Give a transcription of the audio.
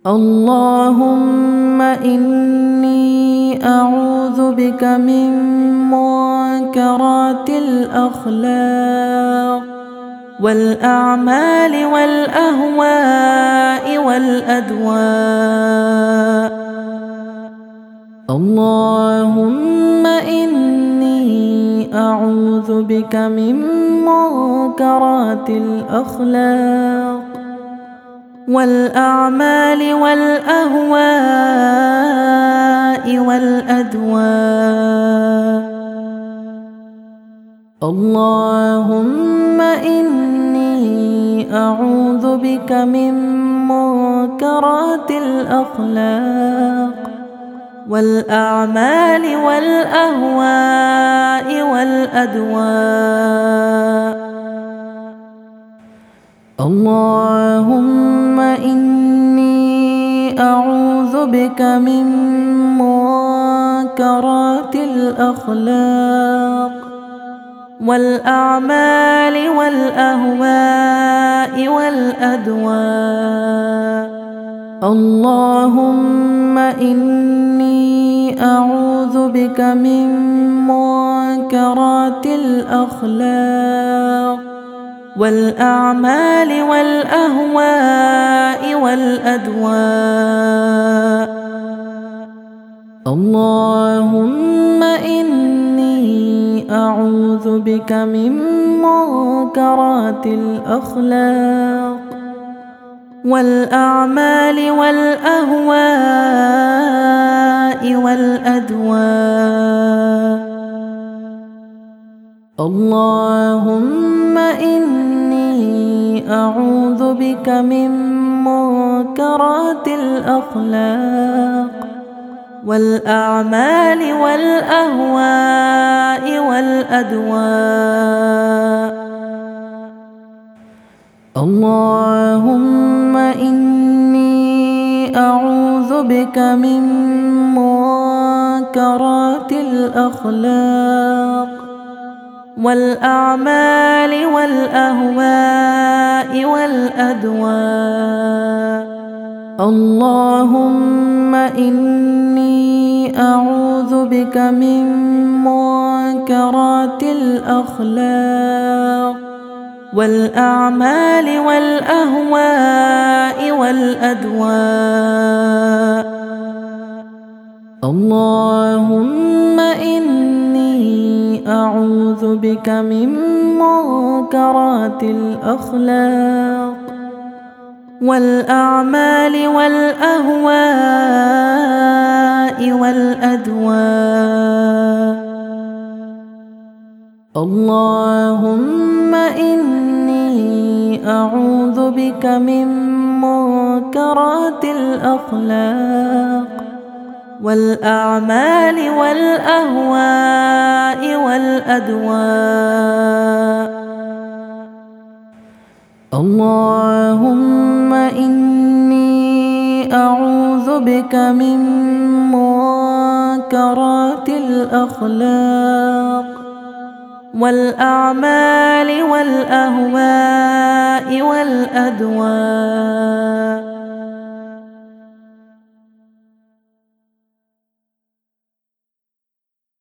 اللهم إني أعوذ بك من منكرات الأخلاق والأعمال والأهواء والأدواء. اللهم إني أعوذ بك من منكرات الأخلاق والأعمال والأهواء والأدواء. اللهم إني أعوذ بك من منكرات الأخلاق والأعمال والأهواء والأدواء. اللهم إني أعوذ بك من منكرات الأخلاق والأعمال والأهواء والأدواء. اللهم إني أعوذ بك من منكرات الأخلاق والأعمال والأهواء والأدواء. اللهم إني أعوذ بك من منكرات الأخلاق والأعمال والأهواء والأدواء. اللهم إني أعوذ بك من منكرات الأخلاق والأعمال والأهواء والأدواء. اللهم إني أعوذ بك من منكرات الأخلاق والأعمال والأهواء والأدواء. اللهم إني أعوذ بك من منكرات الأخلاق والأعمال والأهواء والأدواء. اللهم إني أعوذ بك من منكرات الأخلاق والأعمال والأهواء والأدواء. اللهم إني أعوذ بك من منكرات الأخلاق والأعمال والأهواء والأدواء. اللهم إني أعوذ بك من منكرات الأخلاق والأعمال والأهواء والأدواء.